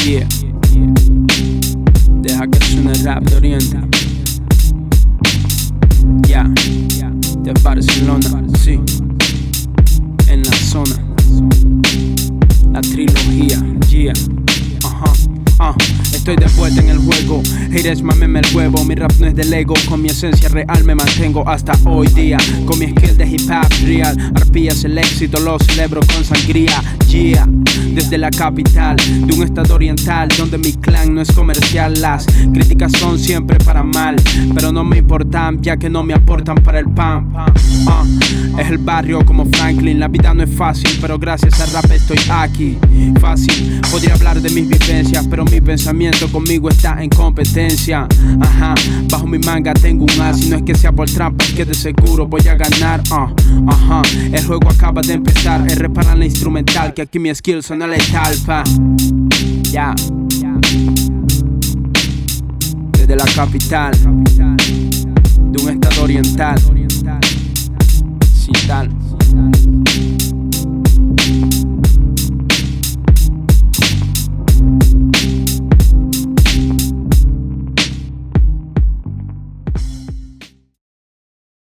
Yeah. Deja que suene el rap de Oriente. Ya, de Barcelona, sí. En la zona. La trilogía, yeah. Estoy de vuelta en el juego. Haters, mameme el huevo. Mi rap no es del ego. Con mi esencia real me mantengo hasta hoy día. Con mi skill de hip hop real. Arpillas el éxito, lo celebro con sangría. Yeah. Desde la capital de un estado oriental donde mi clan no es comercial. Las críticas son siempre para mal, pero no me importan ya que no me aportan para el pan. Es el barrio como Franklin. La vida no es fácil, pero gracias al rap estoy aquí. Fácil, podría hablar de mis vivencias, pero mi pensamiento conmigo está en competencia. Bajo mi manga tengo un as. Y no es que sea por trampa, es que de seguro voy a ganar. El juego acaba de empezar. Es reparar la instrumental, que aquí mi skill suena letal, pa. Ya. Desde la capital de un estado oriental. Sin tal.